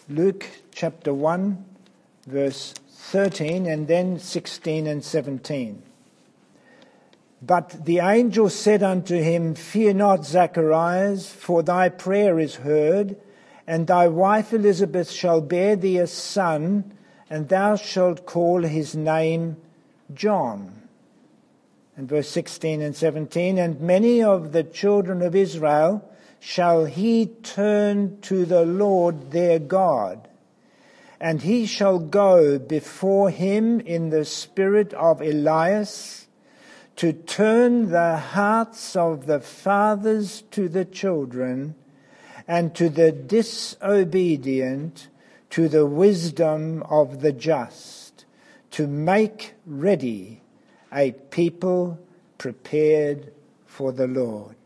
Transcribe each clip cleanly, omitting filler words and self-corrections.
Luke chapter 1, verse 13, and then 16 and 17. But the angel said unto him, Fear not, Zacharias, for thy prayer is heard, and thy wife Elizabeth shall bear thee a son, and thou shalt call his name John. And verse 16 and 17, And many of the children of Israel shall he turn to the Lord their God, and he shall go before him in the spirit of Elias, to turn the hearts of the fathers to the children, and to the disobedient to the wisdom of the just, to make ready a people prepared for the Lord.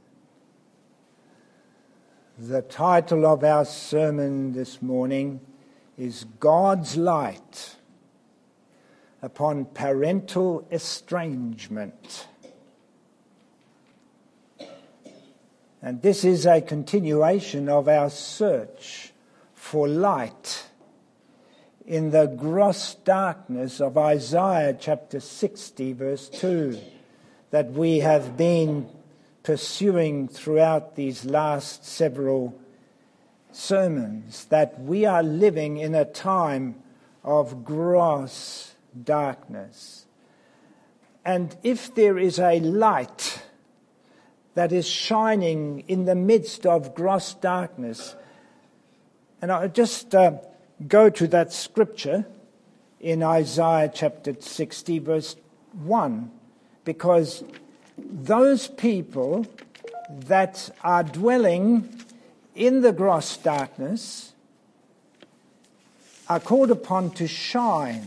The title of our sermon this morning is God's Light upon Parental Estrangement. And this is a continuation of our search for light in the gross darkness of Isaiah chapter 60, verse 2, that we have been pursuing throughout these last several sermons, that we are living in a time of gross darkness. And if there is a light that is shining in the midst of gross darkness, and I'll just go to that scripture in Isaiah chapter 60, verse 1, because those people that are dwelling in the gross darkness are called upon to shine.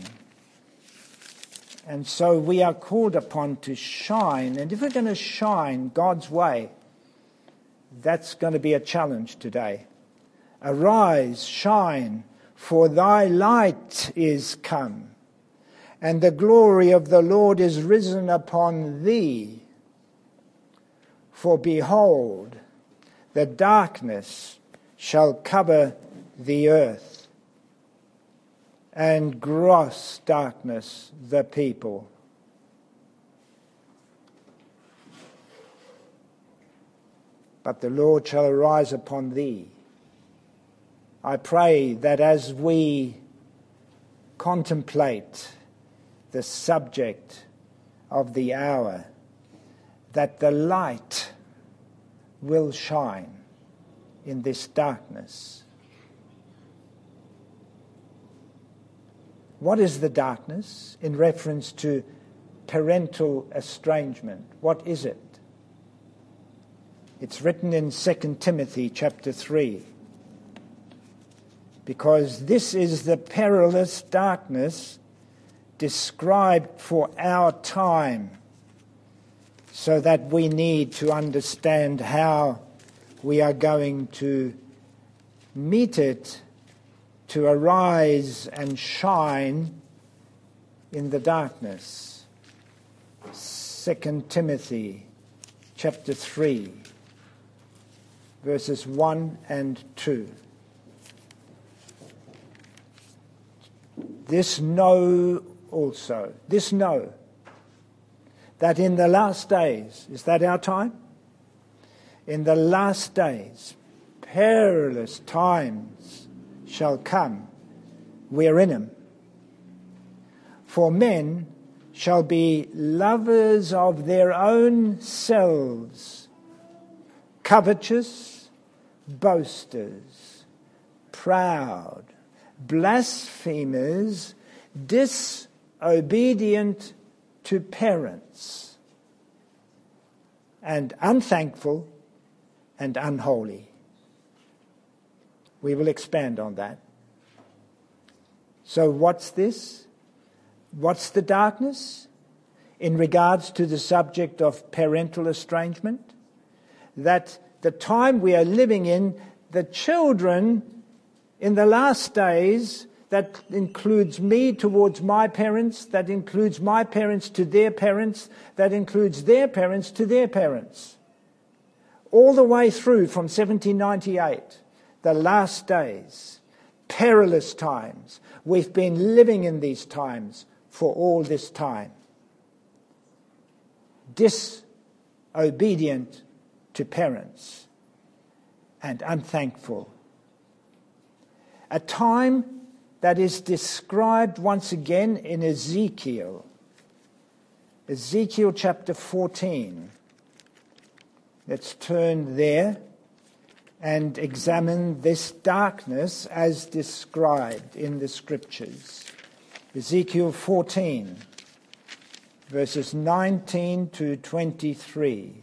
And so we are called upon to shine. And if we're going to shine God's way, that's going to be a challenge today. Arise, shine, for thy light is come, and the glory of the Lord is risen upon thee. For behold, the darkness shall cover the earth, and gross darkness the people. But the Lord shall arise upon thee. I pray that as we contemplate the subject of the hour, that the light will shine in this darkness. What is the darkness in reference to parental estrangement? What is it? It's written in 2 Timothy chapter 3. Because this is the perilous darkness described for our time, so that we need to understand how we are going to meet it, to arise and shine in the darkness. 2 Timothy chapter 3, verses 1 and 2. This know also, that in the last days, is that our time? In the last days, perilous times shall come. We're in them. For men shall be lovers of their own selves, covetous, boasters, proud, blasphemers, disobedient to parents, and unthankful and unholy. We will expand on that. So what's this? What's the darkness in regards to the subject of parental estrangement? That the time we are living in, the children in the last days, that includes me towards my parents, that includes my parents to their parents, that includes their parents to their parents. All the way through from 1798, the last days, perilous times. We've been living in these times for all this time. Disobedient to parents and unthankful. A time that is described once again in Ezekiel. Ezekiel chapter 14. Let's turn there and examine this darkness as described in the Scriptures. Ezekiel 14, verses 19 to 23.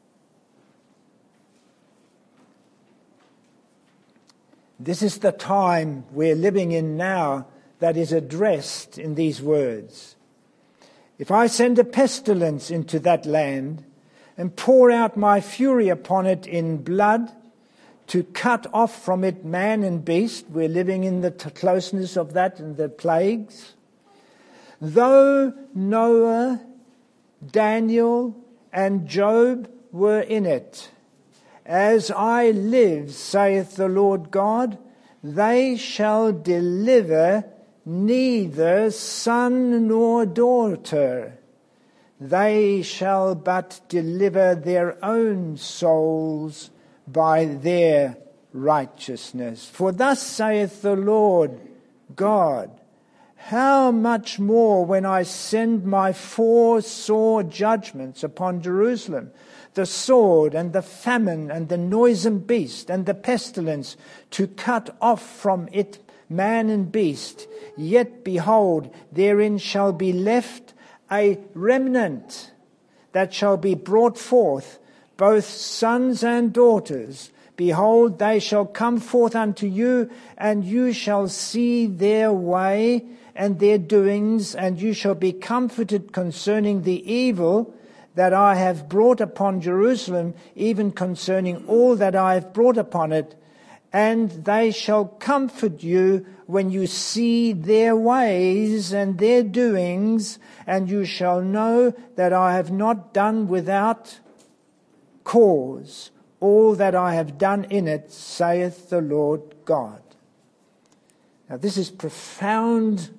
This is the time we're living in now that is addressed in these words. If I send a pestilence into that land and pour out my fury upon it in blood, to cut off from it man and beast, we're living in the closeness of that and the plagues. Though Noah, Daniel, and Job were in it, as I live, saith the Lord God, they shall deliver neither son nor daughter. They shall but deliver their own souls by their righteousness. For thus saith the Lord God, how much more when I send my 4 sore judgments upon Jerusalem, the sword and the famine and the noisome beast and the pestilence, to cut off from it man and beast. Yet behold, therein shall be left a remnant that shall be brought forth, both sons and daughters. Behold, they shall come forth unto you, and you shall see their way and their doings, and you shall be comforted concerning the evil that I have brought upon Jerusalem, even concerning all that I have brought upon it. And they shall comfort you when you see their ways and their doings, and you shall know that I have not done without cause all that I have done in it, saith the Lord God. Now this is profound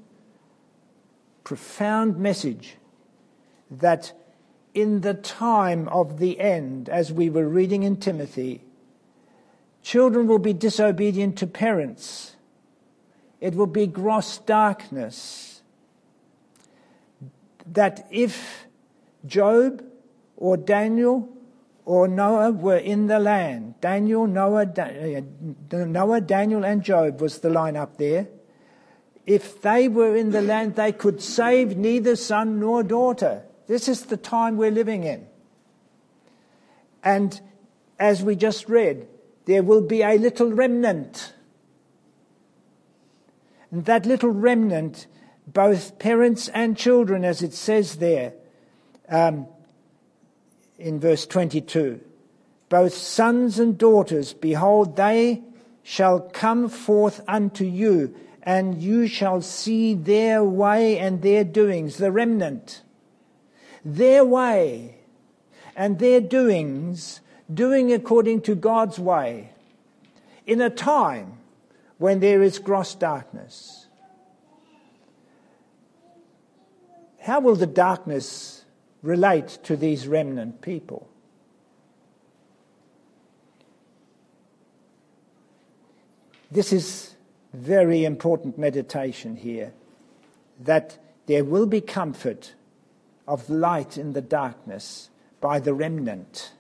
message, that in the time of the end, as we were reading in Timothy, children will be disobedient to parents. It will be gross darkness. That if Job or Daniel or Noah were in the land, Noah, Daniel and Job was the line up there. If they were in the land, they could save neither son nor daughter. This is the time we're living in. And as we just read, there will be a little remnant. And that little remnant, both parents and children, as it says there in verse 22, both sons and daughters, behold, they shall come forth unto you, and you shall see their way and their doings, the remnant. Their way and their doings, doing according to God's way, in a time when there is gross darkness. How will the darkness relate to these remnant people? This is very important meditation here, that there will be comfort of light in the darkness by the remnant.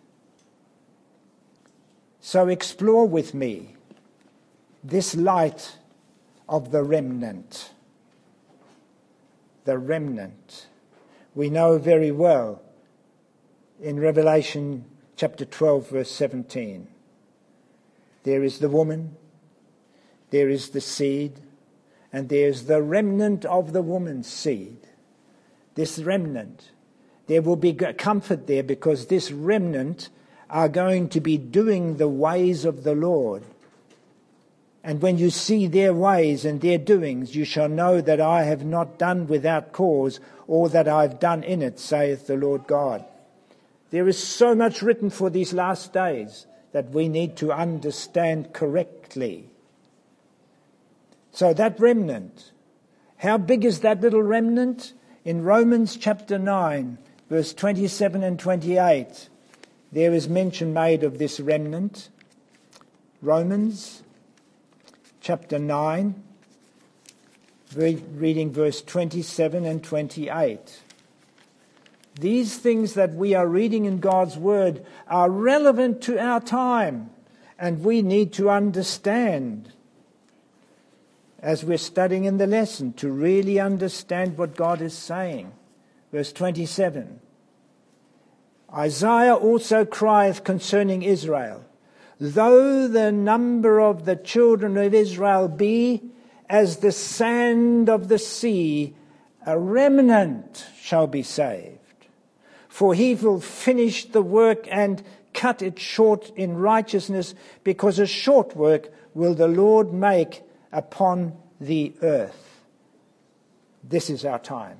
So explore with me this light of the remnant. The remnant. We know very well in Revelation chapter 12, verse 17. There is the woman, there is the seed, and there is the remnant of the woman's seed. This remnant, there will be comfort there, because this remnant are going to be doing the ways of the Lord. And when you see their ways and their doings, you shall know that I have not done without cause all that I have done in it, saith the Lord God. There is so much written for these last days that we need to understand correctly. So that remnant, how big is that little remnant? In Romans chapter 9, verse 27 and 28, there is mention made of this remnant. Romans chapter 9, reading verse 27 and 28. These things that we are reading in God's Word are relevant to our time, and we need to understand as we're studying in the lesson to really understand what God is saying. Verse 27. Isaiah also crieth concerning Israel, though the number of the children of Israel be as the sand of the sea, a remnant shall be saved. For he will finish the work and cut it short in righteousness, because a short work will the Lord make upon the earth. This is our time.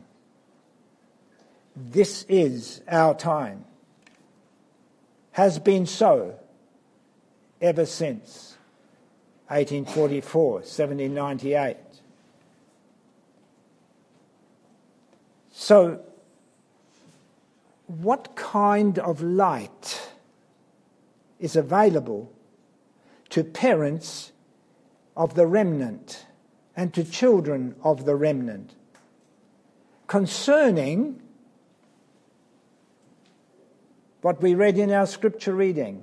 This is our time. Has been so ever since 1844, 1798. So, what kind of light is available to parents of the remnant and to children of the remnant concerning what we read in our scripture reading?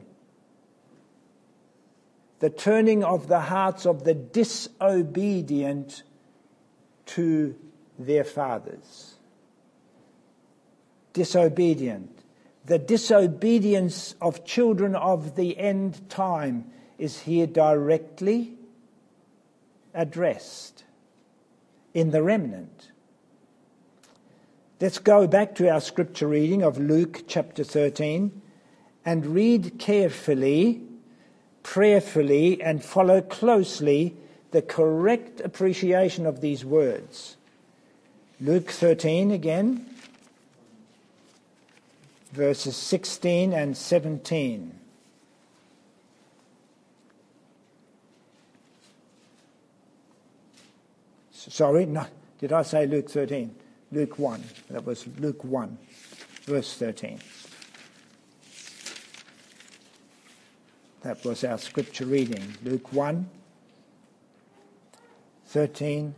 The turning of the hearts of the disobedient to their fathers. Disobedient. The disobedience of children of the end time is here directly addressed in the remnant. Let's go back to our scripture reading of Luke chapter 13 and read carefully, prayerfully, and follow closely the correct appreciation of these words. Luke 13 again, verses 16 and 17. Sorry, no, did I say Luke 13? Luke 1. That was Luke 1, verse 13. That was our scripture reading. Luke 1, 13.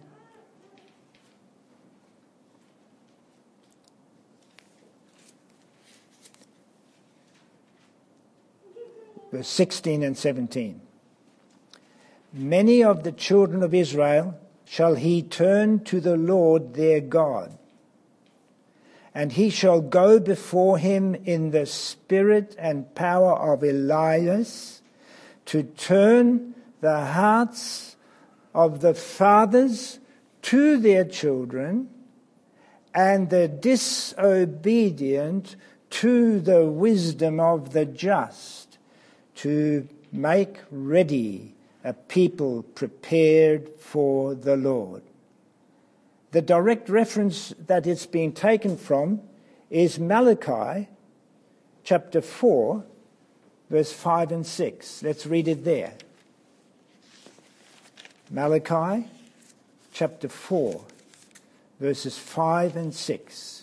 Verse 16 and 17. Many of the children of Israel shall he turn to the Lord their God, and he shall go before him in the spirit and power of Elias, to turn the hearts of the fathers to their children, and the disobedient to the wisdom of the just, to make ready a people prepared for the Lord. The direct reference that it's being taken from is Malachi chapter 4, verse 5 and 6. Let's read it there. Malachi chapter 4, verses 5 and 6.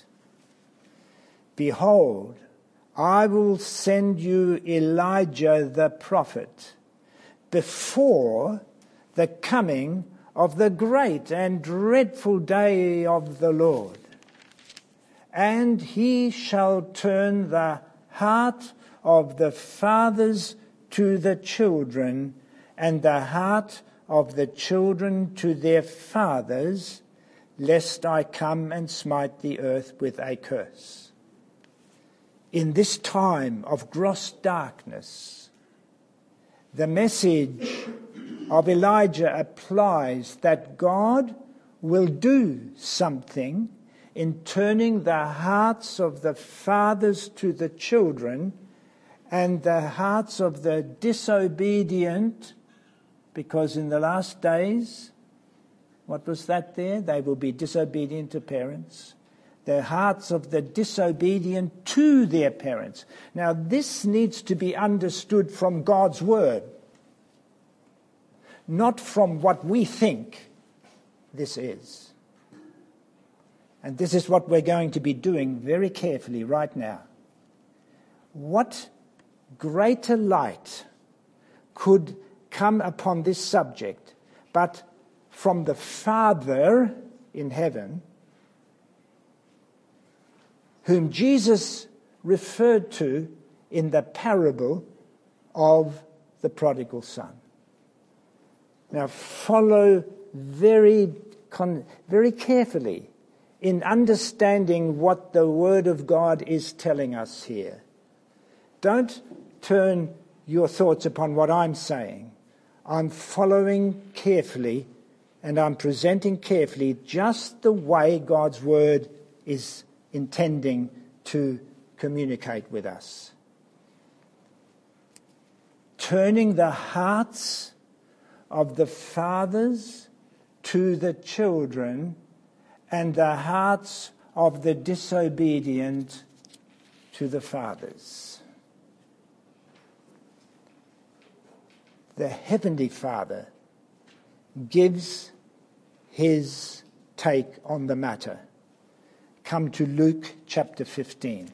Behold, I will send you Elijah the prophet before the coming of the great and dreadful day of the Lord. And he shall turn the heart of the fathers to the children, and the heart of the children to their fathers, lest I come and smite the earth with a curse. In this time of gross darkness, the message of Elijah applies that God will do something in turning the hearts of the fathers to the children and the hearts of the disobedient, because in the last days, what was that there? They will be disobedient to parents. The hearts of the disobedient to their parents. Now, this needs to be understood from God's word, not from what we think this is. And this is what we're going to be doing very carefully right now. What greater light could come upon this subject but from the Father in heaven, whom Jesus referred to in the parable of the prodigal son. Now follow very carefully in understanding what the Word of God is telling us here. Don't turn your thoughts upon what I'm saying. I'm following carefully and I'm presenting carefully just the way God's Word is intending to communicate with us. Turning the hearts of the fathers to the children and the hearts of the disobedient to the fathers. The Heavenly Father gives his take on the matter. Come to Luke chapter 15.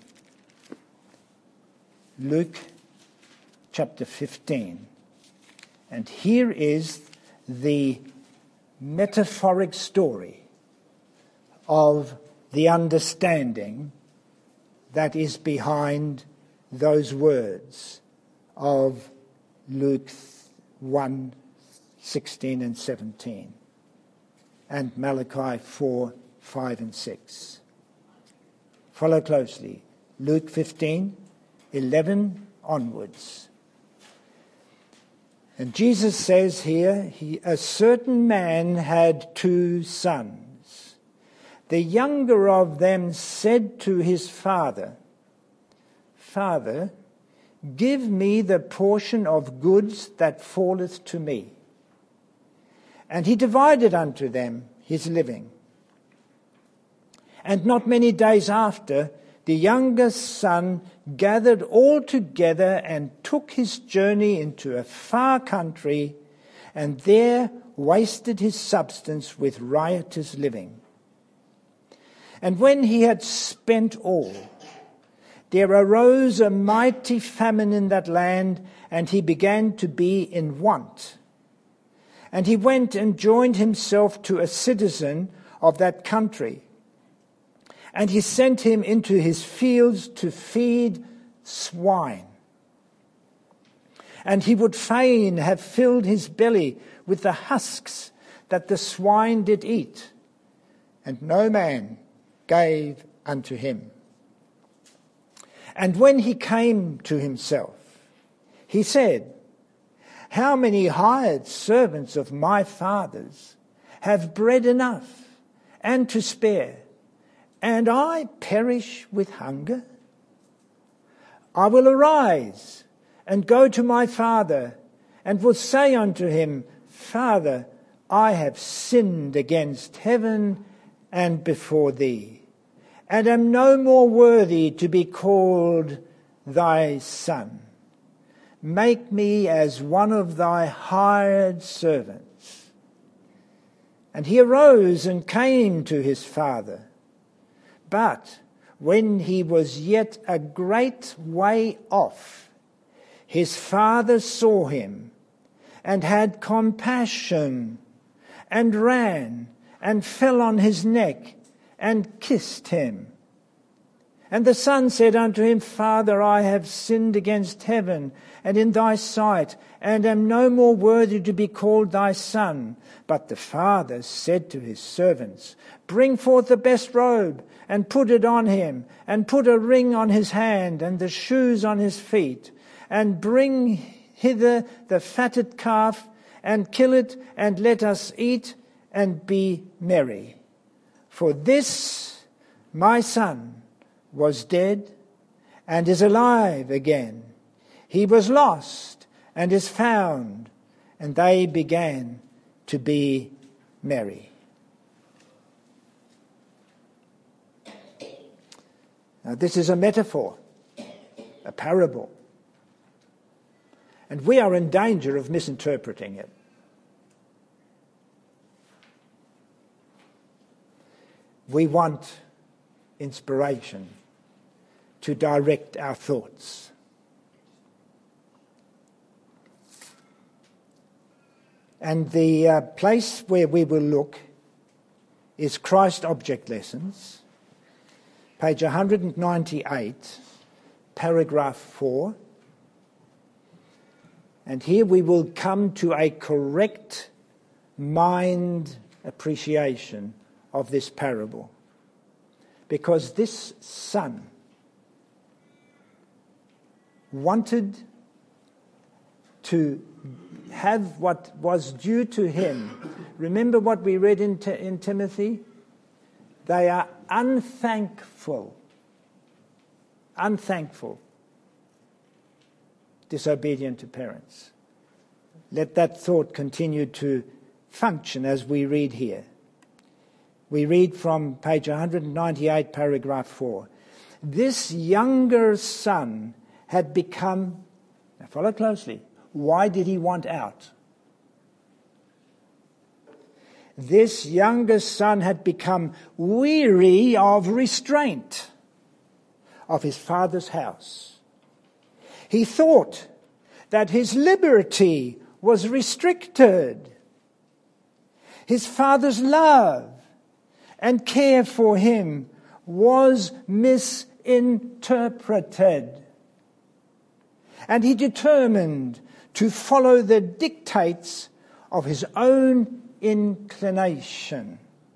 Luke chapter 15. And here is the metaphoric story of the understanding that is behind those words of Luke 1, 16 and 17, and Malachi 4, 5 and 6. Follow closely. Luke 15, 11 onwards. And Jesus says here, a certain man had 2 sons. The younger of them said to his father, Father, give me the portion of goods that falleth to me. And he divided unto them his living. And not many days after, the younger son gathered all together and took his journey into a far country, and there wasted his substance with riotous living. And when he had spent all, there arose a mighty famine in that land, and he began to be in want. And he went and joined himself to a citizen of that country. And he sent him into his fields to feed swine. And he would fain have filled his belly with the husks that the swine did eat. And no man gave unto him. And when he came to himself, he said, How many hired servants of my father's have bread enough and to spare, and I perish with hunger? I will arise and go to my father, and will say unto him, Father, I have sinned against heaven and before thee, and am no more worthy to be called thy son. Make me as one of thy hired servants. And he arose and came to his father. But when he was yet a great way off, his father saw him and had compassion, and ran and fell on his neck and kissed him. And the son said unto him, Father, I have sinned against heaven and in thy sight, and am no more worthy to be called thy son. But the father said to his servants, Bring forth the best robe, and put it on him, and put a ring on his hand, and the shoes on his feet, and bring hither the fatted calf, and kill it, and let us eat and be merry. For this my son was dead, and is alive again. He was lost, and is found. And they began to be merry. Now this is a metaphor, a parable. And we are in danger of misinterpreting it. we want inspiration to direct our thoughts. And the place where we will look is Christ Object Lessons, page 198, paragraph 4. And here we will come to a correct mind appreciation of this parable. Because this son wanted to have what was due to him. Remember what we read in Timothy? They are unthankful, disobedient to parents. Let that thought continue to function as we read here. We read from page 198, paragraph 4. This younger son had become, now follow closely, why did he want out? This younger son had become weary of restraint of his father's house. He thought that his liberty was restricted. His father's love and care for him was misinterpreted. And he determined to follow the dictates of his own inclination.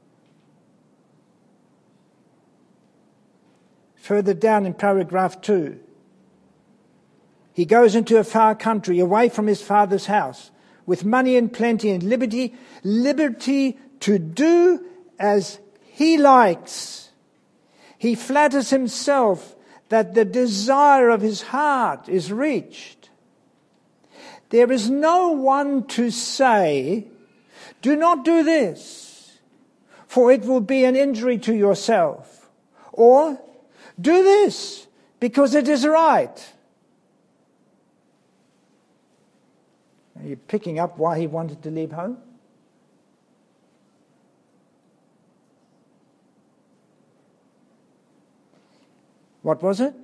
Further down in paragraph 2, he goes into a far country, away from his father's house, with money and plenty and liberty to do as he likes. He flatters himself that the desire of his heart is reached. There is no one to say, do not do this, for it will be an injury to yourself. Or, do this, because it is right. Are you picking up why he wanted to leave home? What was it?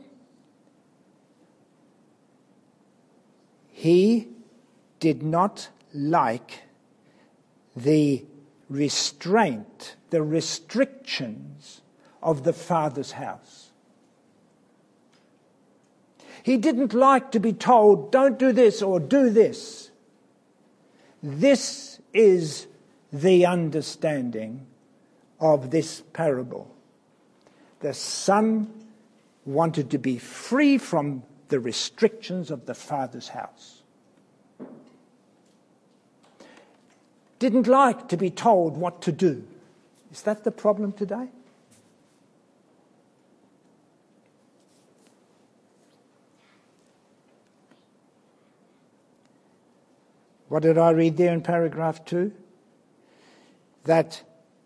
He did not like the restraint, the restrictions of the father's house. He didn't like to be told, don't do this or do this. This is the understanding of this parable. The son wanted to be free from the restrictions of the father's house. Didn't like to be told what to do. Is that the problem today? What did I read there in paragraph 2? That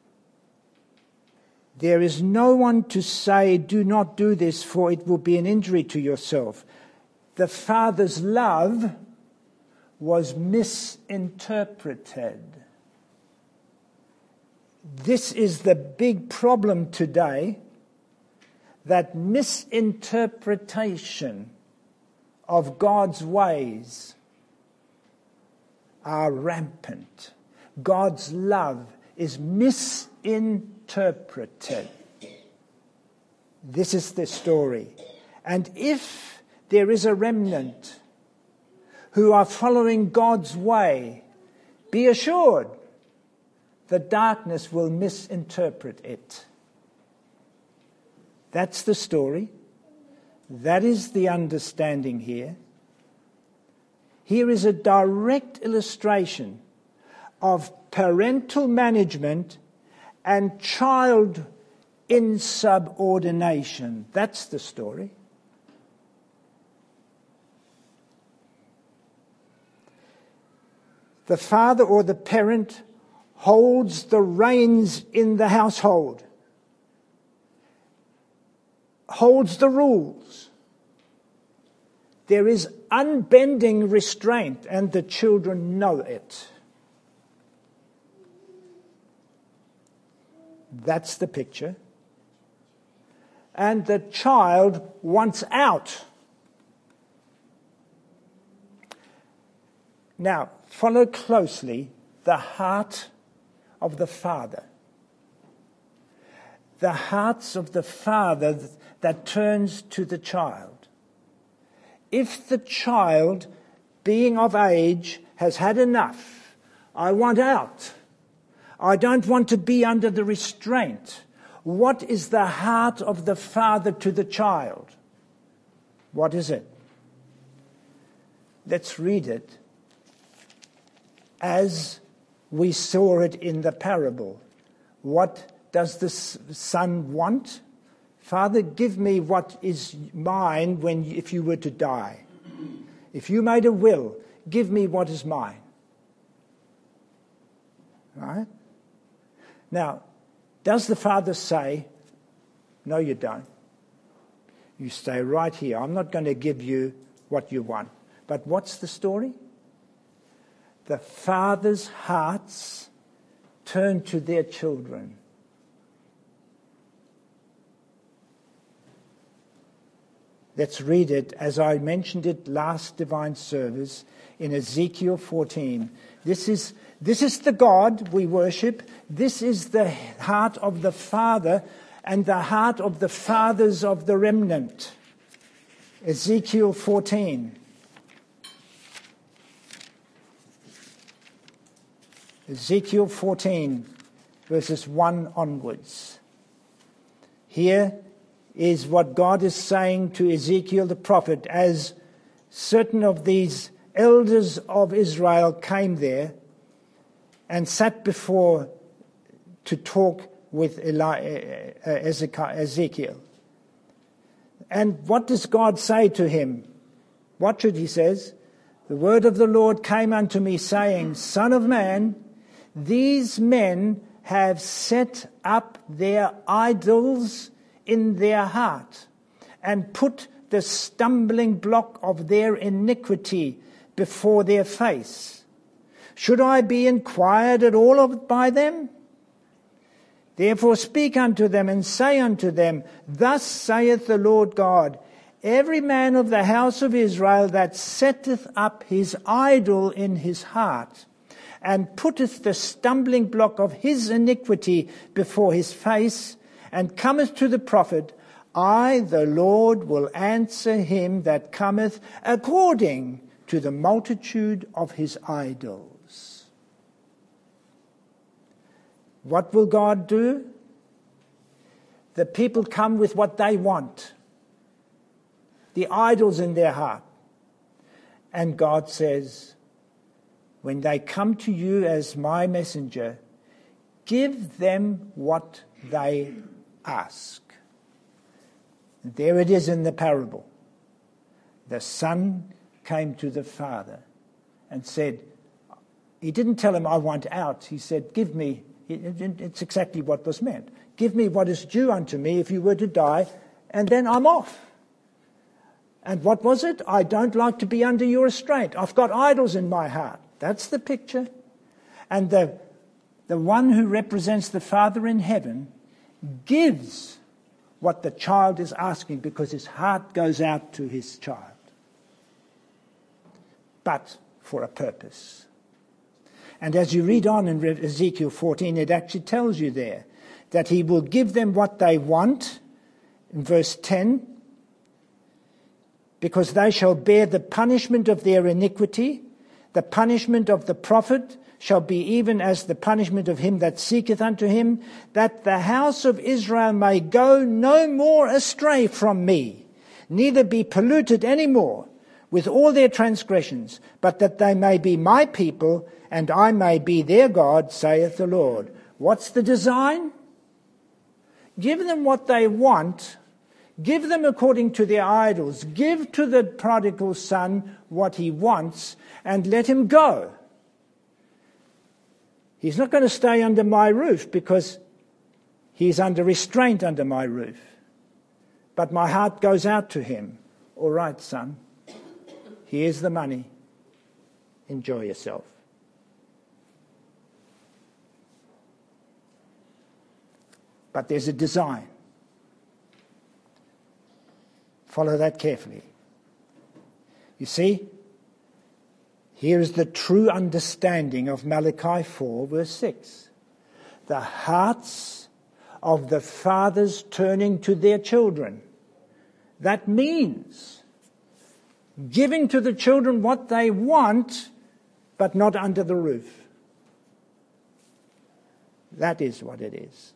there is no one to say, do not do this, for it will be an injury to yourself. The father's love was misinterpreted. This is the big problem today, that misinterpretation of God's ways are rampant. God's love is misinterpreted. This is the story. And if there is a remnant who are following God's way, be assured the darkness will misinterpret it. That's the story. That is the understanding here. Here is a direct illustration of parental management and child insubordination. That's the story. The father or the parent holds the reins in the household, holds the rules. There is unbending restraint, and the children know it. That's the picture. And the child wants out. Now, follow closely the heart of the Father. The hearts of the Father that turns to the child. If the child, being of age, has had enough, I want out. I don't want to be under the restraint. What is the heart of the Father to the child? What is it? Let's read it as we saw it in the parable. What does the son want? Father, give me what is mine if you were to die. If you made a will, give me what is mine. Right? Now, does the father say, no, you don't. You stay right here. I'm not going to give you what you want. But what's the story? The fathers' hearts turn to their children. Let's read it as I mentioned it last divine service in Ezekiel 14. This is the God we worship. This is the heart of the Father and the heart of the fathers of the remnant. Ezekiel 14. Ezekiel 14, verses 1 onwards. Here is what God is saying to Ezekiel the prophet as certain of these elders of Israel came there and sat before to talk with Ezekiel. And what does God say to him? Watch it, he says. The word of the Lord came unto me, saying, Son of man, these men have set up their idols in their heart and put the stumbling block of their iniquity before their face. Should I be inquired at all of by them? Therefore speak unto them and say unto them, Thus saith the Lord God, every man of the house of Israel that setteth up his idol in his heart, and putteth the stumbling block of his iniquity before his face, and cometh to the prophet, I, the Lord, will answer him that cometh according to the multitude of his idols. What will God do? The people come with what they want, the idols in their heart. And God says, when they come to you as my messenger, give them what they ask. There it is in the parable. The son came to the father and said, he didn't tell him, I want out. He said, give me, it's exactly what was meant. Give me what is due unto me if you were to die, and then I'm off. And what was it? I don't like to be under your restraint. I've got idols in my heart. That's the picture. And the one who represents the Father in heaven gives what the child is asking because his heart goes out to his child. But for a purpose. And as you read on in Ezekiel 14, it actually tells you there that he will give them what they want. In verse 10, because they shall bear the punishment of their iniquity, the punishment of the prophet shall be even as the punishment of him that seeketh unto him, that the house of Israel may go no more astray from me, neither be polluted any more with all their transgressions, but that they may be my people, and I may be their God, saith the Lord. What's the design? Give them what they want. Give them according to their idols. Give to the prodigal son what he wants and let him go. He's not going to stay under my roof because he's under restraint under my roof. But my heart goes out to him. All right, son, here's the money. Enjoy yourself. But there's a design. Follow that carefully. You see, here is the true understanding of Malachi 4, verse 6. The hearts of the fathers turning to their children. That means giving to the children what they want, but not under the roof. That is what it is.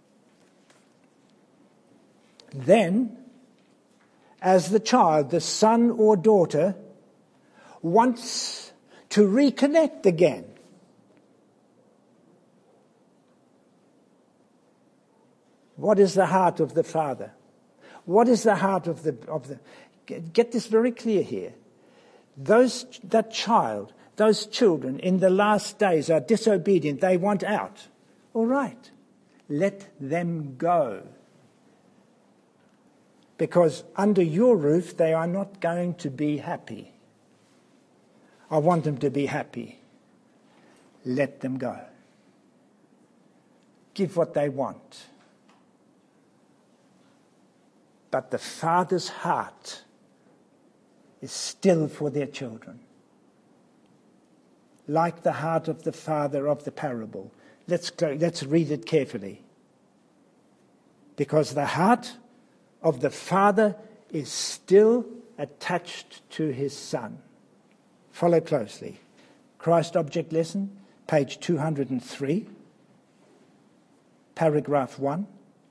Then, as the child, the son or daughter, wants to reconnect again, what is the heart of the father? What is the heart of the? Get this very clear here. That child, those children in the last days are disobedient. They want out. All right, let them go. Because under your roof, they are not going to be happy. I want them to be happy. Let them go. Give what they want. But the father's heart is still for their children. Like the heart of the father of the parable. Let's read it carefully. Because the heart of the father is still attached to his son. Follow closely. Christ Object Lesson, page 203, paragraph 1.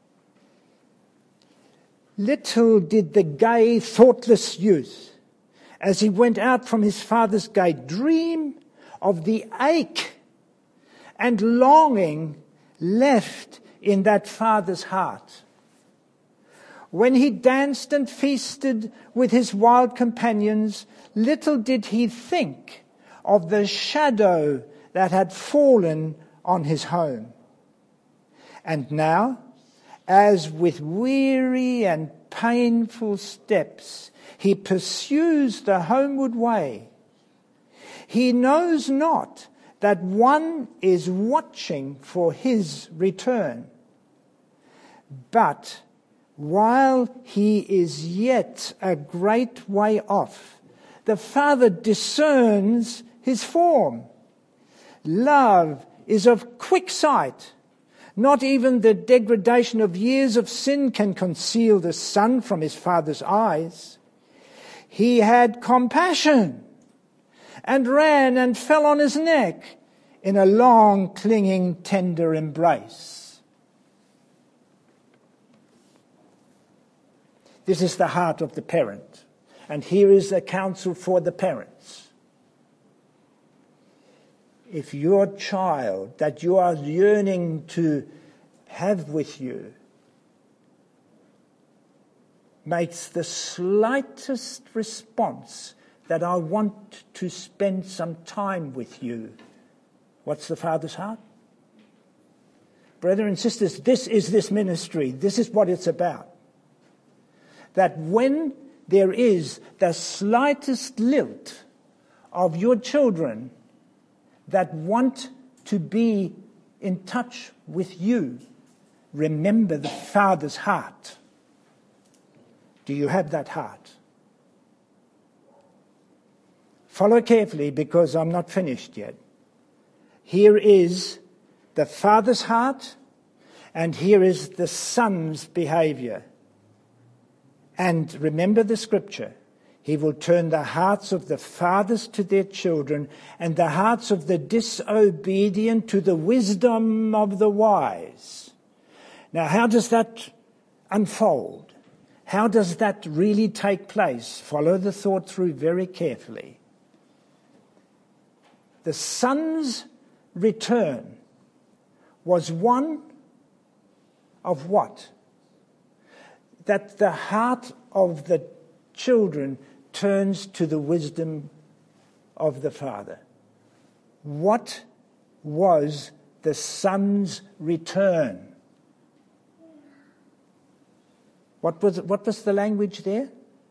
Little did the gay, thoughtless youth, as he went out from his father's gate, dream of the ache and longing left in that father's heart. When he danced and feasted with his wild companions, little did he think of the shadow that had fallen on his home. And now, as with weary and painful steps he pursues the homeward way, he knows not that one is watching for his return. But while he is yet a great way off, the Father discerns his form. Love is of quick sight. Not even the degradation of years of sin can conceal the Son from his Father's eyes. He had compassion and ran and fell on his neck in a long, clinging, tender embrace. This is the heart of the parent. And here is a counsel for the parents. If your child that you are yearning to have with you makes the slightest response that I want to spend some time with you, what's the Father's heart? Brothers and sisters, this is this ministry. This is what it's about. That when there is the slightest lilt of your children that want to be in touch with you, remember the Father's heart. Do you have that heart? Follow carefully because I'm not finished yet. Here is the Father's heart and here is the Son's behavior. And remember the scripture. He will turn the hearts of the fathers to their children and the hearts of the disobedient to the wisdom of the wise. Now, how does that unfold? How does that really take place? Follow the thought through very carefully. The Son's return was one of what? That the heart of the children turns to the wisdom of the Father. What was the Son's return? What was the language there?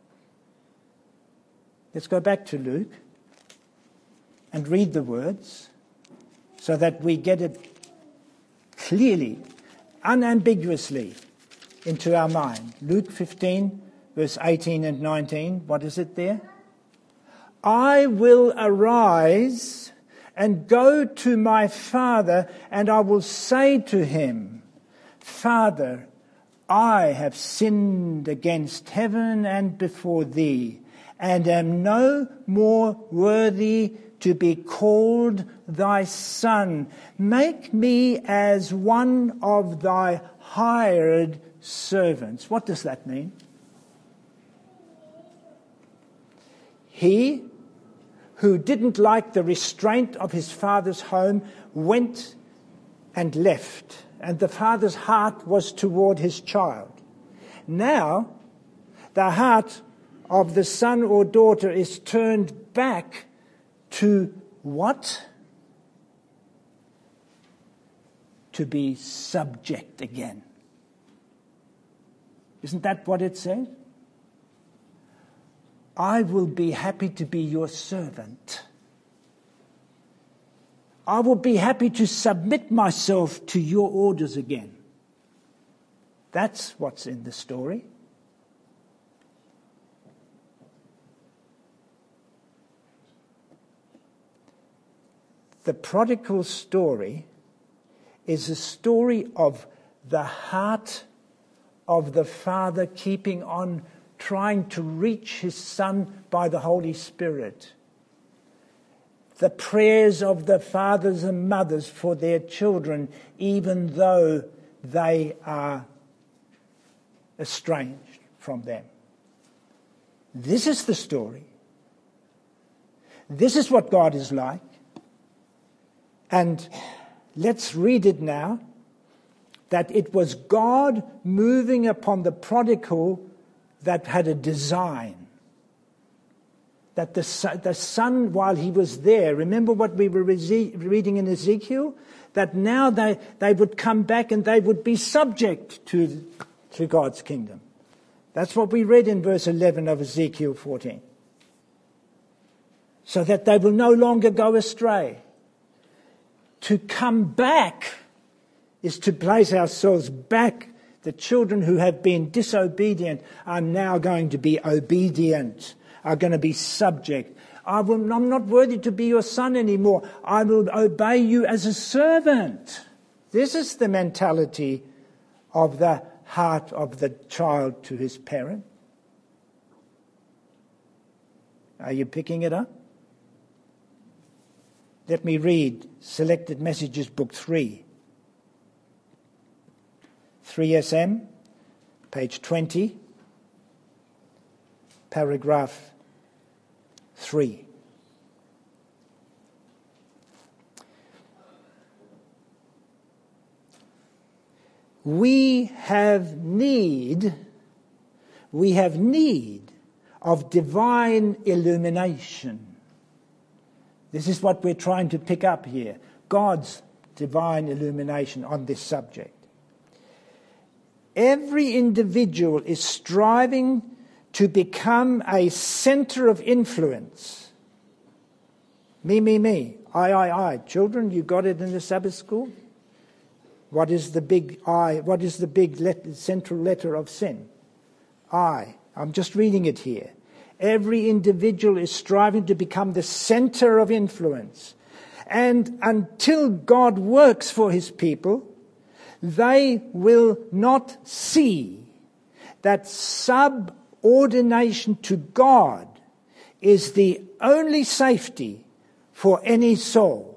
Let's go back to Luke and read the words so that we get it clearly. unambiguously into our mind. Luke 15, verse 18 and 19. What is it there? I will arise and go to my Father, and I will say to him, Father, I have sinned against heaven and before thee, and am no more worthy to be called thy son. Make me as one of thy hired servants. What does that mean? He who didn't like the restraint of his father's home went and left, and the father's heart was toward his child. Now, the heart of the son or daughter is turned back to what? To be subject again. Isn't that what it says? I will be happy to be your servant. I will be happy to submit myself to your orders again. That's what's in the story. The prodigal story is a story of the heart of the Father keeping on trying to reach his Son by the Holy Spirit. The prayers of the fathers and mothers for their children, even though they are estranged from them. This is the story. This is what God is like. And let's read it now, that it was God moving upon the prodigal that had a design. That the son, while he was there, remember what we were reading in Ezekiel? That now they would come back and they would be subject to God's kingdom. That's what we read in verse 11 of Ezekiel 14. So that they will no longer go astray. To come back is to place ourselves back. The children who have been disobedient are now going to be obedient, are going to be subject. I'm not worthy to be your son anymore. I will obey you as a servant. This is the mentality of the heart of the child to his parent. Are you picking it up? Let me read Selected Messages, Book 3. 3SM, page 20, paragraph 3. We have need of divine illumination. This is what we're trying to pick up here. God's divine illumination on this subject. Every individual is striving to become a center of influence. Me. I. Children, you got it in the Sabbath school? What is the big I? What is the big central letter of sin? I. I'm just reading it here. Every individual is striving to become the center of influence. And until God works for his people, they will not see that subordination to God is the only safety for any soul.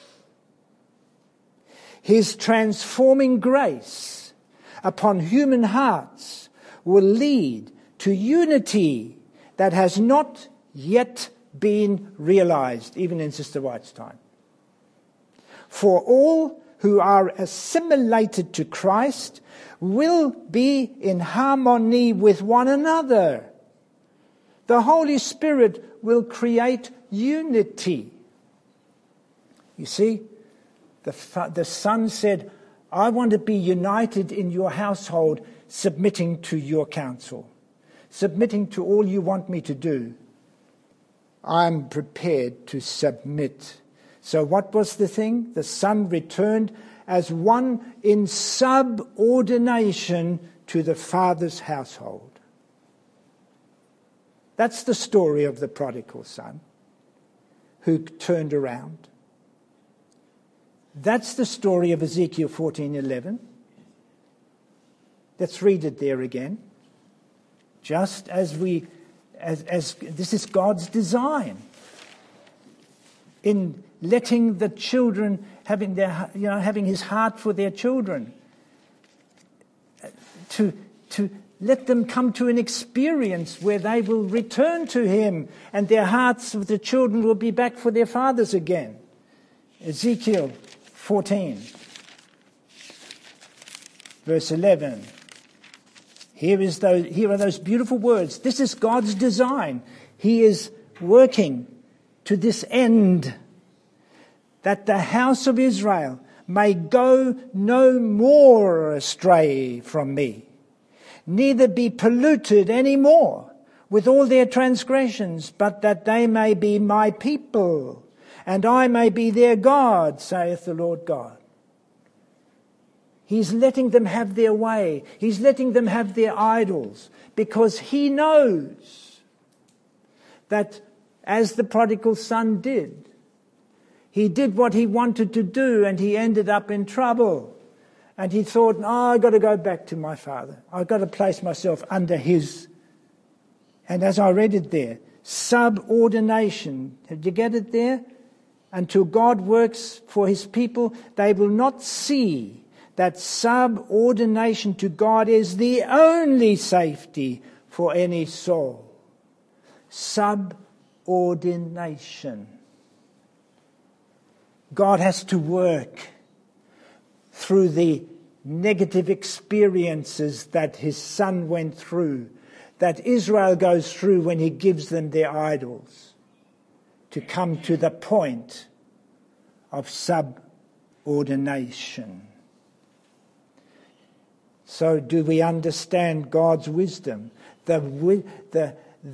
His transforming grace upon human hearts will lead to unity that has not yet been realized, even in Sister White's time. For all who are assimilated to Christ will be in harmony with one another. The Holy Spirit will create unity. You see, the Son said, I want to be united in your household, submitting to your counsel, submitting to all you want me to do. I'm prepared to submit. So what was the thing? The Son returned as one in subordination to the Father's household. That's the story of the prodigal son who turned around. That's the story of Ezekiel 14:11. Let's read it there again. Just as this is God's design in letting the children having his heart for their children, to let them come to an experience where they will return to him and their hearts of the children will be back for their fathers again. Ezekiel 14, verse 11. Here are those beautiful words. This is God's design. He is working to this end, that the house of Israel may go no more astray from me, neither be polluted any more with all their transgressions, but that they may be my people, and I may be their God, saith the Lord God. He's letting them have their way. He's letting them have their idols, because he knows that as the prodigal son did, he did what he wanted to do and he ended up in trouble. And he thought, I've got to go back to my father. I've got to place myself under his. And as I read it there, subordination. Did you get it there? Until God works for his people, they will not see that subordination to God is the only safety for any soul. Subordination. God has to work through the negative experiences that his son went through, that Israel goes through when he gives them their idols, to come to the point of subordination. So do we understand God's wisdom? The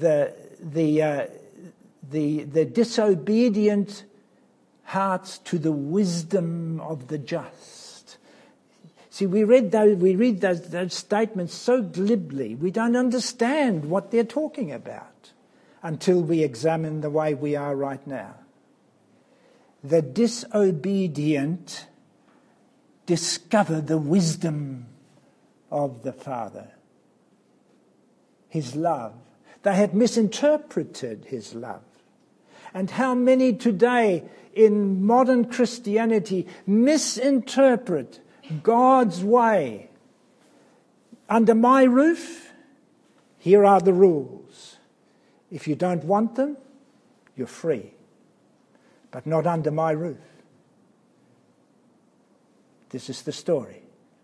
disobedient hearts to the wisdom of the just. See, we read those statements so glibly. We don't understand what they're talking about until we examine the way we are right now. The disobedient discover the wisdom of the Father, his love. They had misinterpreted his love. And how many today in modern Christianity misinterpret God's way. Under my roof, here are the rules. If you don't want them, you're free. But not under my roof. This is the story.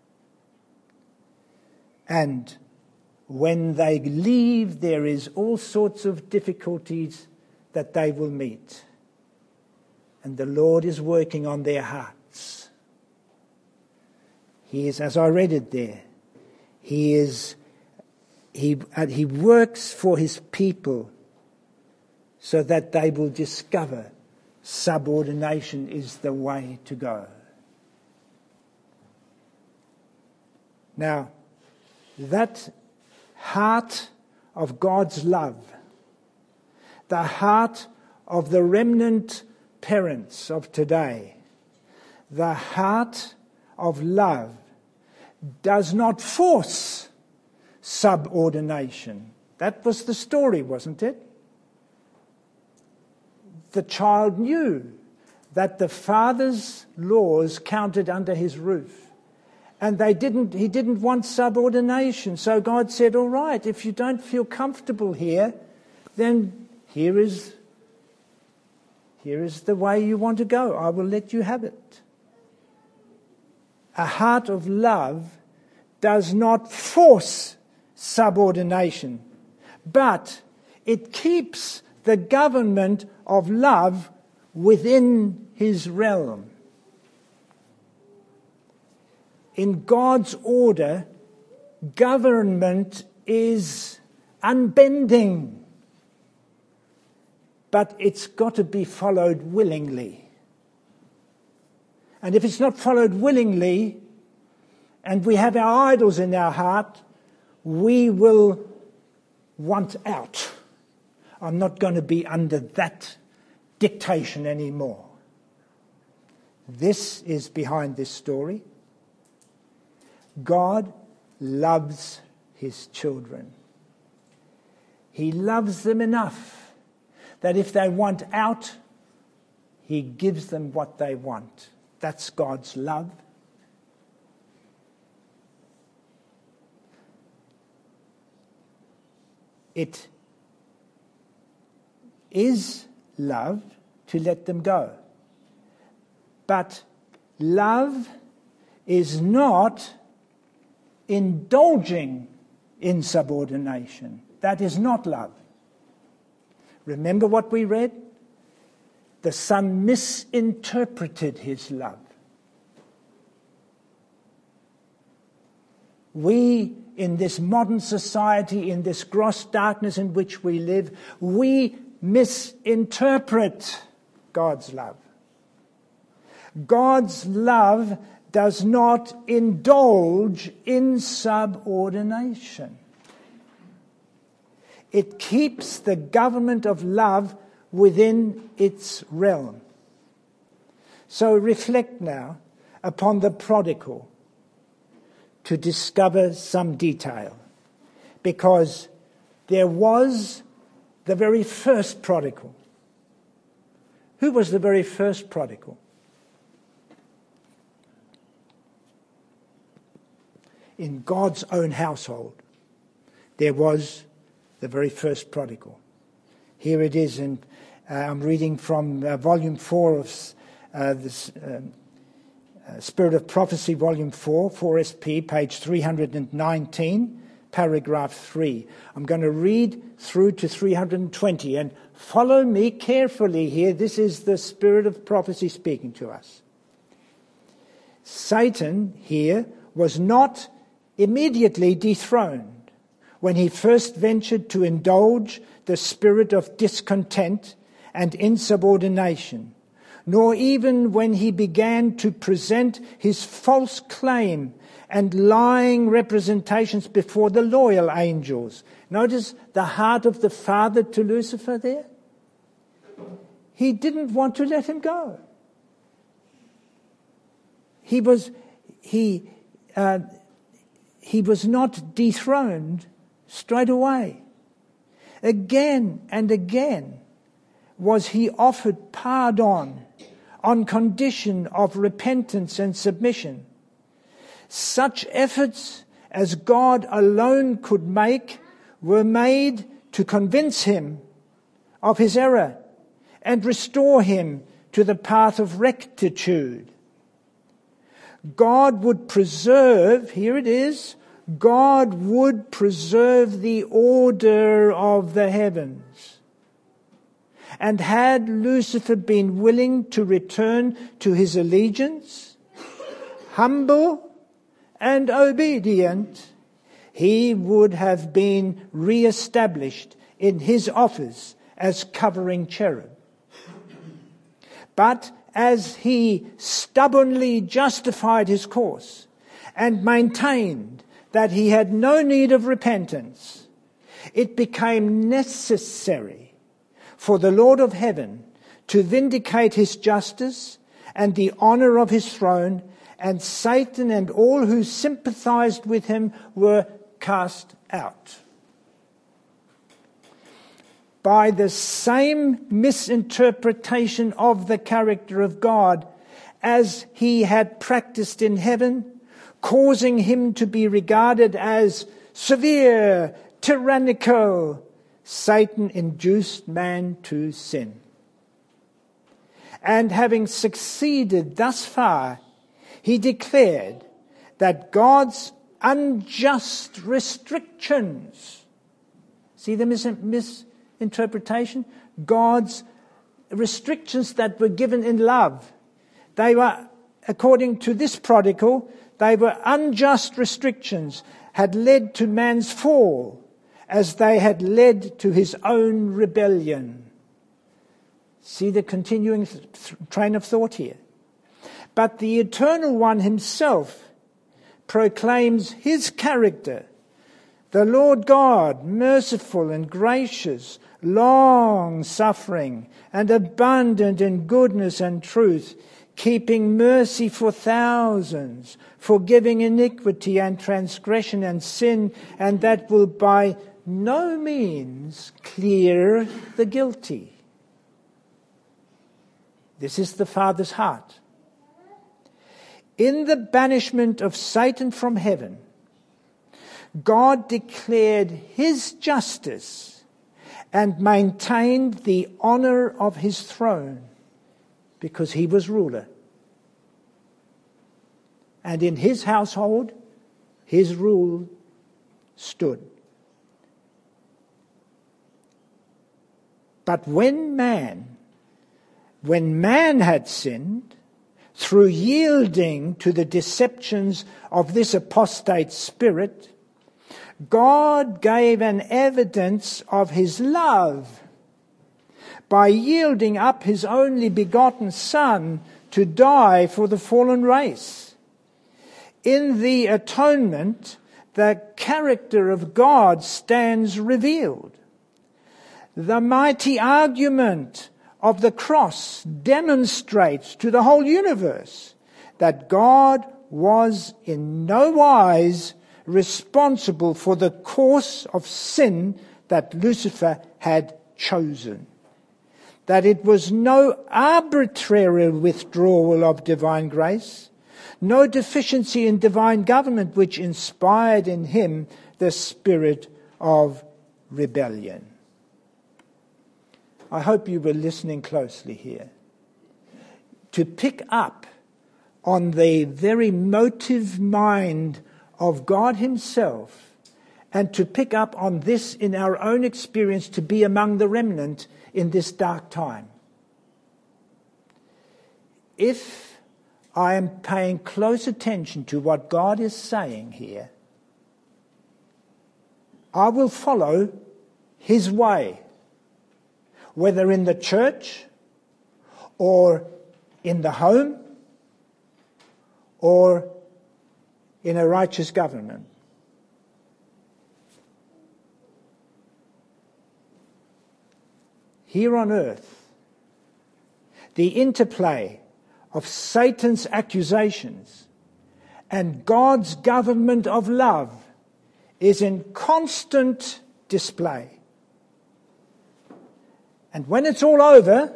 And when they leave, there is all sorts of difficulties that they will meet. And the Lord is working on their hearts. He is, as I read it there, He works for his people so that they will discover subordination is the way to go. Now, that heart of God's love, the heart of the remnant parents of today, the heart of love does not force subordination. That was the story, wasn't it? The child knew that the father's laws counted under his roof. And he didn't want subordination. So God said, all right, if you don't feel comfortable here, then here is the way you want to go. I will let you have it. A heart of love does not force subordination, but it keeps the government of love within his realm. In God's order, government is unbending, but it's got to be followed willingly. And if it's not followed willingly, and we have our idols in our heart, we will want out. I'm not going to be under that dictation anymore. This is behind this story. God loves his children. He loves them enough that if they want out, he gives them what they want. That's God's love. It is love to let them go. But love is not indulging in subordination. That is not love. Remember what we read? The son misinterpreted his love. We, in this modern society, in this gross darkness in which we live, we misinterpret God's love. God's love does not indulge in subordination. It keeps the government of love within its realm. So reflect now upon the prodigal to discover some detail, because there was the very first prodigal. Who was the very first prodigal? In God's own household, there was the very first prodigal. Here it is, and I'm reading from Volume 4 of this Spirit of Prophecy, Volume 4, 4SP, page 319, paragraph 3. I'm going to read through to 320, and follow me carefully here. This is the Spirit of Prophecy speaking to us. Satan here was not immediately dethroned when he first ventured to indulge the spirit of discontent and insubordination, nor even when he began to present his false claim and lying representations before the loyal angels. Notice the heart of the Father to Lucifer there. He didn't want to let him go. He was not dethroned straight away. Again and again was he offered pardon on condition of repentance and submission. Such efforts as God alone could make were made to convince him of his error and restore him to the path of rectitude. God would preserve, here it is, God would preserve the order of the heavens. And had Lucifer been willing to return to his allegiance, humble and obedient, he would have been re-established in his office as covering cherub. But as he stubbornly justified his course and maintained that he had no need of repentance, it became necessary for the Lord of heaven to vindicate his justice and the honor of his throne, and Satan and all who sympathized with him were cast out. By the same misinterpretation of the character of God as he had practiced in heaven, causing him to be regarded as severe, tyrannical, Satan induced man to sin. And having succeeded thus far, he declared that God's unjust restrictions, see the misinterpretation? God's restrictions that were given in love, they were, according to this prodigal, they were unjust restrictions, had led to man's fall, as they had led to his own rebellion. See the continuing train of thought here. but the Eternal One himself proclaims his character. The Lord God, merciful and gracious, long-suffering and abundant in goodness and truth, keeping mercy for thousands, forgiving iniquity and transgression and sin, and that will by no means clear the guilty. This is the Father's heart. In the banishment of Satan from heaven, God declared his justice and maintained the honor of his throne because he was ruler. And in his household, his rule stood. But when man had sinned, through yielding to the deceptions of this apostate spirit, God gave an evidence of his love by yielding up his only begotten Son to die for the fallen race. In the atonement, the character of God stands revealed. The mighty argument of the cross demonstrates to the whole universe that God was in no wise responsible for the course of sin that Lucifer had chosen. That it was no arbitrary withdrawal of divine grace, no deficiency in divine government which inspired in him the spirit of rebellion. I hope you were listening closely here. To pick up on the very motive mind of God himself, and to pick up on this in our own experience, to be among the remnant in this dark time. If I am paying close attention to what God is saying here, I will follow his way, whether in the church or in the home or in a righteous government. Here on earth, the interplay of Satan's accusations and God's government of love is in constant display. And when it's all over,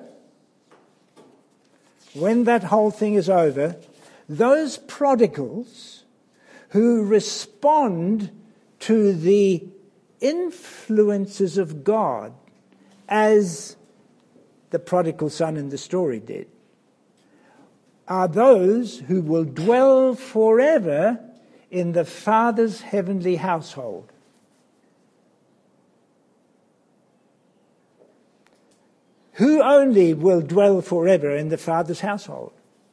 when that whole thing is over, those prodigals who respond to the influences of God, as the prodigal son in the story did, are those who will dwell forever in the Father's heavenly household. Who only will dwell forever in the Father's household?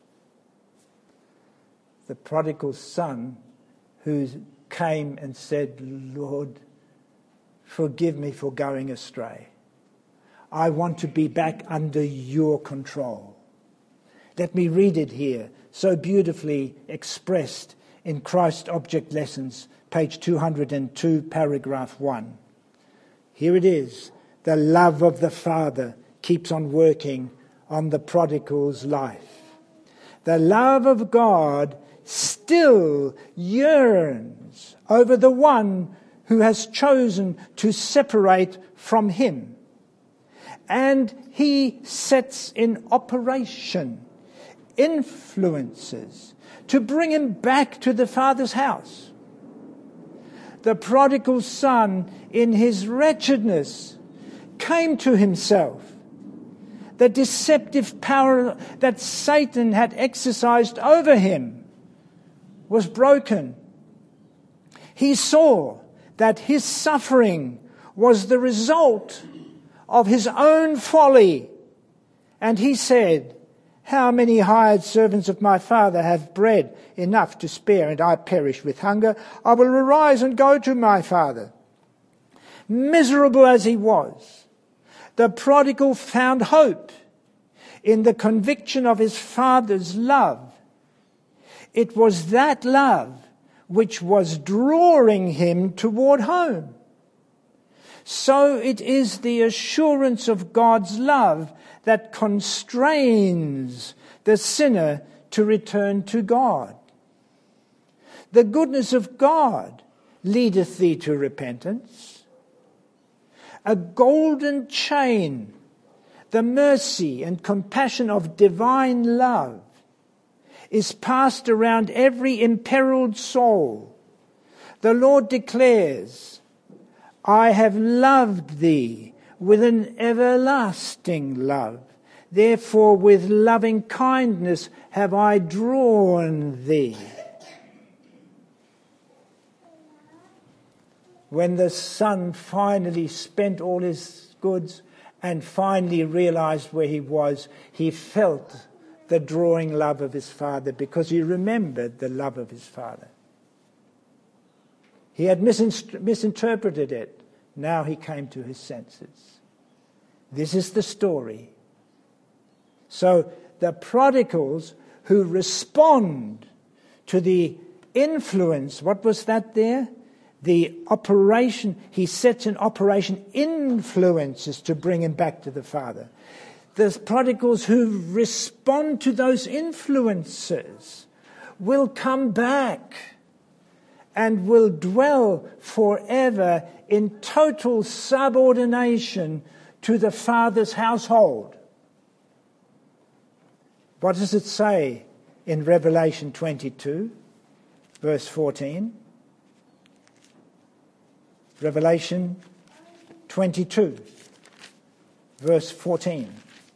The prodigal son who came and said, Lord, forgive me for going astray. I want to be back under your control. Let me read it here, so beautifully expressed in Christ Object Lessons, page 202, paragraph 1. Here it is. The love of the Father keeps on working on the prodigal's life. The love of God still yearns over the one who has chosen to separate from him. And he sets in operation influences to bring him back to the Father's house. The prodigal son, in his wretchedness, came to himself. The deceptive power that Satan had exercised over him was broken. He saw that his suffering was the result of his own folly. And he said, how many hired servants of my father have bread enough to spare, and I perish with hunger? I will arise and go to my father. Miserable as he was, the prodigal found hope in the conviction of his father's love It was that love which was drawing him toward home. So it is the assurance of God's love that constrains the sinner to return to God. The goodness of God leadeth thee to repentance. A golden chain, the mercy and compassion of divine love, is passed around every imperiled soul. The Lord declares, I have loved thee with an everlasting love. Therefore with loving kindness have I drawn thee. When the son finally spent all his goods and finally realized where he was, he felt the drawing love of his father because he remembered the love of his father. He had misinterpreted it. Now he came to his senses. This is the story. So the prodigals who respond to the influence, what was that there? The operation, he sets in operation influences to bring him back to the Father. The prodigals who respond to those influences will come back and will dwell forever in total subordination to the Father's household. What does it say in Revelation 22, verse 14? Revelation 22, verse 14.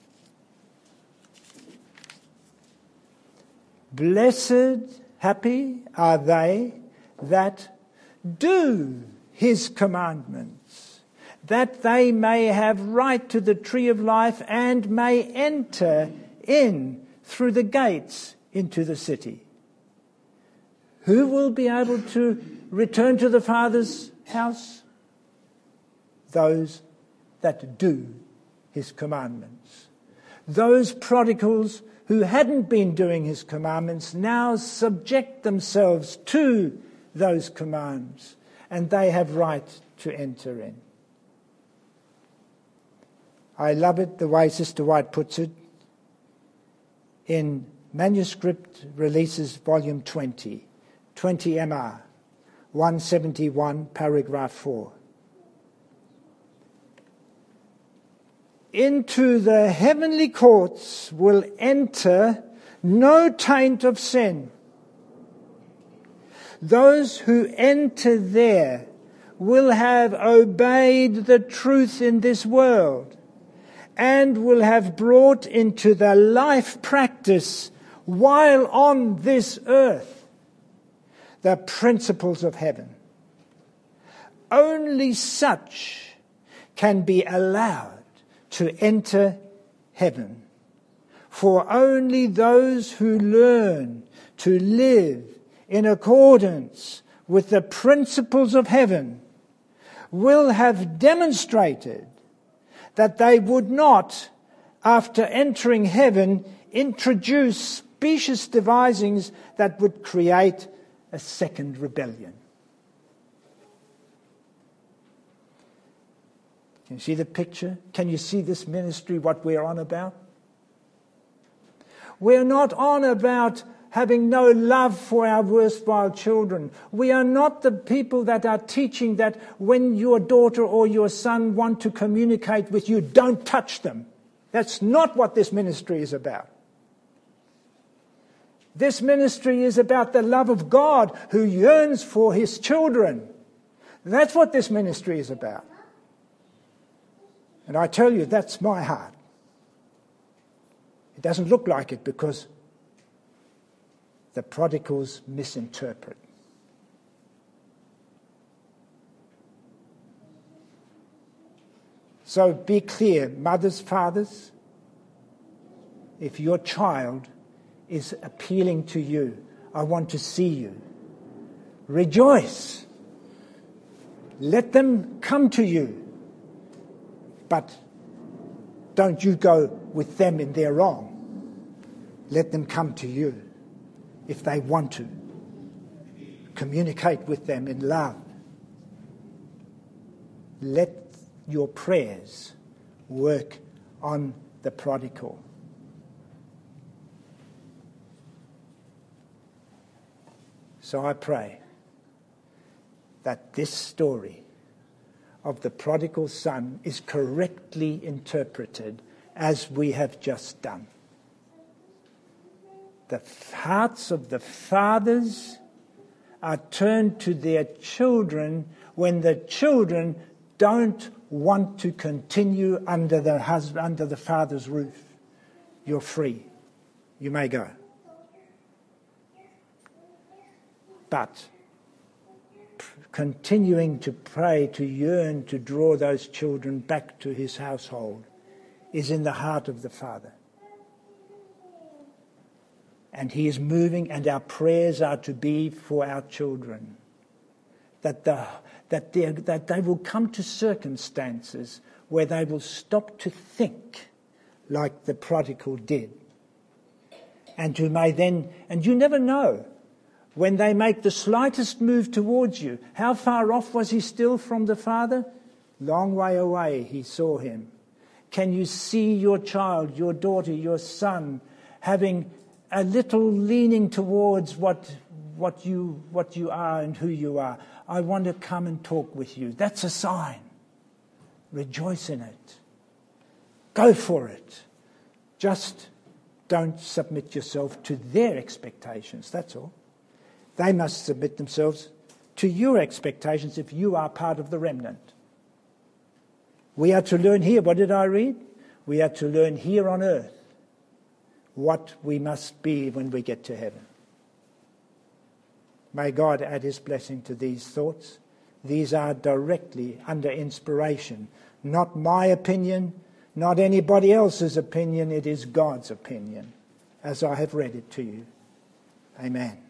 Blessed, happy are they that do his commandments, that they may have right to the tree of life and may enter in through the gates into the city. Who will be able to return to the Father's house? Those that do his commandments. Those prodigals who hadn't been doing his commandments now subject themselves to those commands, and they have right to enter in. I love it the way Sister White puts it in Manuscript Releases Volume 20 MR 171, paragraph 4. Into the heavenly courts will enter no taint of sin. Those who enter there will have obeyed the truth in this world and will have brought into the life practice while on this earth the principles of heaven. Only such can be allowed to enter heaven. For only those who learn to live in accordance with the principles of heaven will have demonstrated that they would not, after entering heaven, introduce specious devisings that would create a second rebellion. Can you see the picture? Can you see this ministry, what we're on about? We're not on about having no love for our worthwhile children. We are not the people that are teaching that when your daughter or your son want to communicate with you, don't touch them. That's not what this ministry is about. This ministry is about the love of God who yearns for his children. That's what this ministry is about. And I tell you, that's my heart. It doesn't look like it because the prodigals misinterpret. So be clear, mothers, fathers, if your child is appealing to you, I want to see you, rejoice. Let them come to you. But don't you go with them in their wrong. Let them come to you. if they want to. Communicate with them in love. Let your prayers work on the prodigal. So I pray that this story of the prodigal son is correctly interpreted as we have just done. The hearts of the fathers are turned to their children when the children don't want to continue under the father's roof. You're free. You may go. But continuing to pray, to yearn, to draw those children back to his household is in the heart of the Father. And he is moving, and our prayers are to be for our children. That they will come to circumstances where they will stop to think like the prodigal did. And you never know, when they make the slightest move towards you, how far off was he still from the Father? Long way away he saw him. Can you see your child, your daughter, your son having a little leaning towards what you are and who you are? I want to come and talk with you. That's a sign. Rejoice in it. Go for it. Just don't submit yourself to their expectations, that's all. They must submit themselves to your expectations if you are part of the remnant. We are to learn here, what did I read? We are to learn here on earth what we must be when we get to heaven. May God add his blessing to these thoughts. These are directly under inspiration. Not my opinion, not anybody else's opinion. It is God's opinion, as I have read it to you. Amen.